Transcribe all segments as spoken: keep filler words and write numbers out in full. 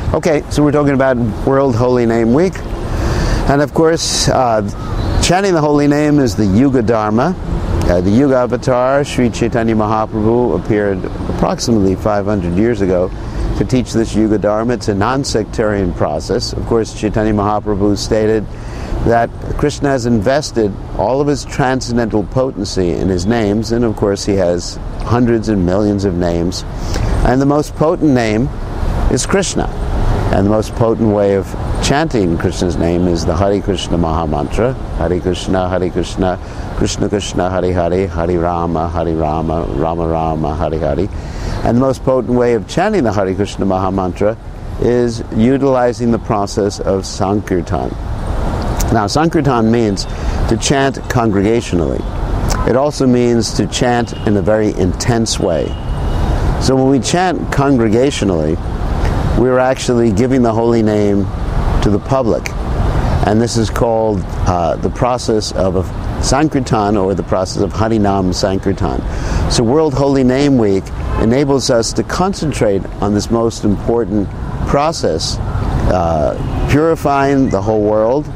Okay, so we're talking about World Holy Name Week. And of course, uh, chanting the holy name is the Yuga Dharma. Uh, the Yuga Avatar, Sri Chaitanya Mahaprabhu, appeared approximately five hundred years ago to teach this Yuga Dharma. It's a non-sectarian process. Of course, Chaitanya Mahaprabhu stated that Krishna has invested all of his transcendental potency in his names, and of course he has hundreds and millions of names. And the most potent name is Krishna. And the most potent way of chanting Krishna's name is the Hare Krishna Maha Mantra. Hare Krishna, Hare Krishna, Krishna Krishna, Hare Hare, Hare Rama, Hare Rama, Rama Rama, Hare Hare. And the most potent way of chanting the Hare Krishna Maha Mantra is utilizing the process of Sankirtan. Now, Sankirtan means to chant congregationally. It also means to chant in a very intense way. So when we chant congregationally, we're actually giving the holy name to the public. And this is called uh, the process of a Sankirtan, or the process of Harinam Sankirtan. So World Holy Name Week enables us to concentrate on this most important process, uh, purifying the whole world,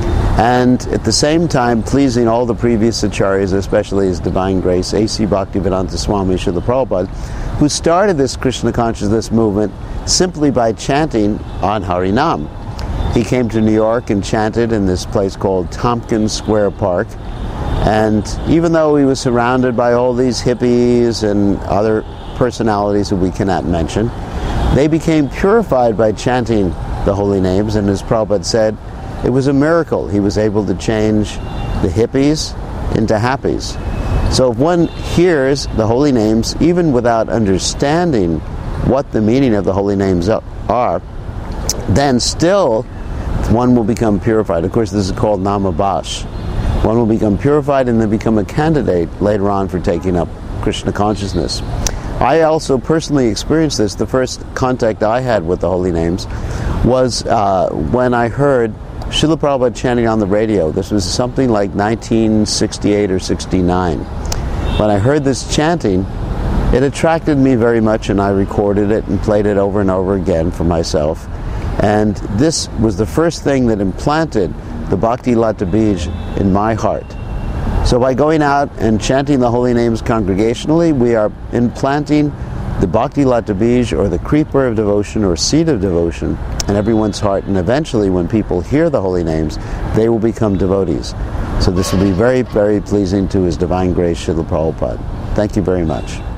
and at the same time pleasing all the previous acharyas, especially His Divine Grace A C Bhaktivedanta Swami Srila Prabhupada, who started this Krishna consciousness movement simply by chanting on Harinam. He came to New York and chanted in this place called Tompkins Square Park, and even though he was surrounded by all these hippies and other personalities that we cannot mention, they became purified by chanting the holy names, and as Prabhupada said, it was a miracle. He was able to change the hippies into happies. So if one hears the holy names, even without understanding what the meaning of the holy names are, then still one will become purified. Of course, this is called Namabash. One will become purified and then become a candidate later on for taking up Krishna consciousness. I also personally experienced this. The first contact I had with the holy names was uh, when I heard Srila Prabhupada chanting on the radio. This was something like nineteen sixty-eight or sixty-nine. When I heard this chanting, it attracted me very much, and I recorded it and played it over and over again for myself. And this was the first thing that implanted the Bhakti Lata Bij in my heart. So by going out and chanting the holy names congregationally, we are implanting the Bhakti Lata Bij, or the creeper of devotion, or seed of devotion, in everyone's heart. And eventually, when people hear the holy names, they will become devotees. So this will be very, very pleasing to His Divine Grace Srila Prabhupada. Thank you very much.